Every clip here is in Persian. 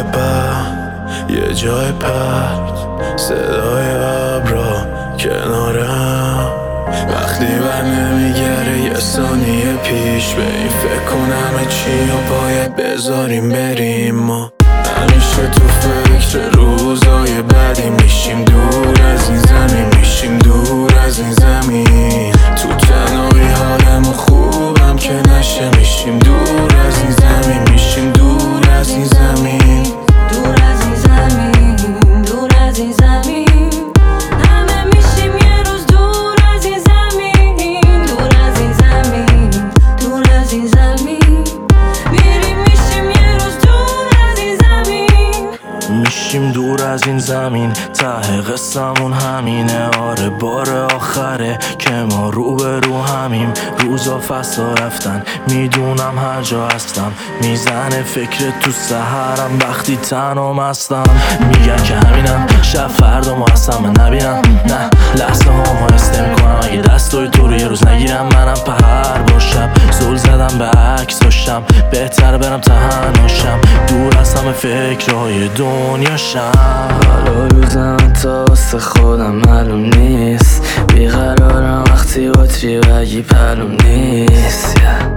بعد یه جای پرد صدای ابرا کنارم وقتی بر نمیگره یه ثانیه پیش به این فکر کنم چی و باید بذاریم بریم ما همیشه تو فکر روزای بعدی میشیم دور از این زمین میشیم دور از این زمین تو تنهایی حالمون خوبم که نشه میشیم دور از این زمین میشیم دور از این زمین دور از این زمین دور از این زمین همه میشیم یه روز دور از این زمین دور از این زمین دور از این زمین میریم میشیم یه روز دور از این زمین میشیم دور از این زمین ته قصمون همینه آره بار آخره که ما رو به رو همیم روزا فصلا رفتن میدونم هر جا هستم میزنه فکر تو سحرم وقتی تنها هستم میگن که همینم شب فردا ما هستم من نبینم نه لحظه ها ما حس نمی‌کنم اگه دستای تو رو یه روز نگیرم منم پهر باشم زل زدم به عکس داشتم بهتر برم تنهاشم دور از همه فکرهای دنیاشم حالا روزم تا واسه خودم معلوم نیست بیقرارم وقتی باتری بگی پلوم نیست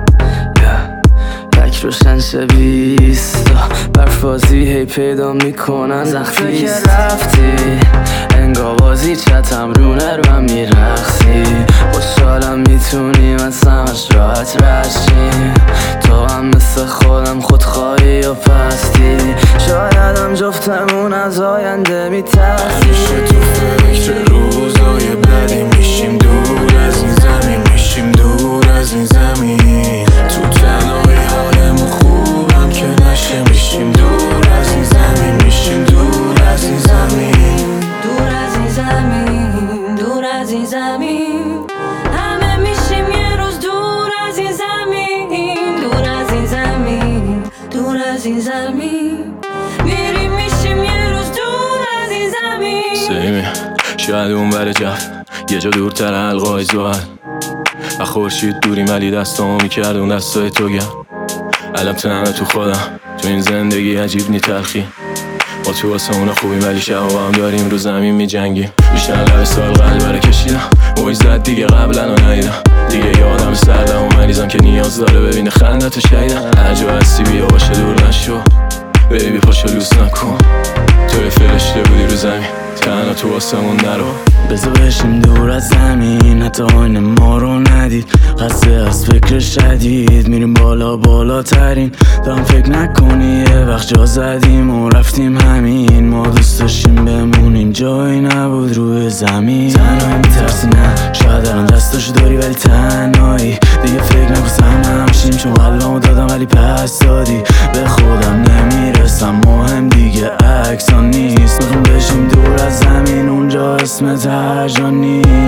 لک روشن شبیست برفازی هی پیدا میکنن وقتی که رفتی انگار بازی چتم رو نرم میرخصی خوشحالم میتونیم از همش راحت رشیم تو هم مثل خودم خودخواهی و پستی شاید هم جفتمون از آینده میترسی همیشه تو فکر روزای بعدی میشیم دور از این زمین میشیم دور از این زمین تو تنهایی حالمون خوبم که نشه میشیم دور از این زمین میشیم دور از این زمین دور از این زمین دور از این زمین همه میشیم یه روز دور از این زمین دور از این زمین دور از این زمین میریم میشیم یه روز دور از این زمین سیمی شاید اون بر جف یه جا دورتر حلقای زوال و خورشید دوری ولی دستامو میکرد اون دستای تو گرم علم تنها تو خودم تو این زندگی عجیب نی تلخی ما تو آسمون خوبیم ولی شبا با هم داریم رو زمین میجنگیم بیشتر لب سال قلب رو کشیدم موج زد دیگه قبلا رو ندیدم دیگه یادم سردم و مریضم که نیاز داره ببینه خندتو شایدم هر جا هستی بیا باشه دور نشو بیبی پاشو لوس نکن تو فرشته بودی رو زمین تنها تو آسمون نرو بذار بشیم دور از زمین حتی آینه ما رو ندید خسته از فکر شدید میریم بالا بالاترین دارم فکر نکنی یه وقت جا زدیم و رفتیم همین ما دوست داشتیم بمونیم جایی نبود روی زمین تنهایی میترسی نه شاید الان دستاشو داری ولی تنهایی دیگه فکر نکنم همشیم چون قلبمو دادم ولی پس دادی به خودم نمیرسم مهم دیگه عکسان نیست میخوام بشیم دور از زمین اونجا اسمت هر جا نیست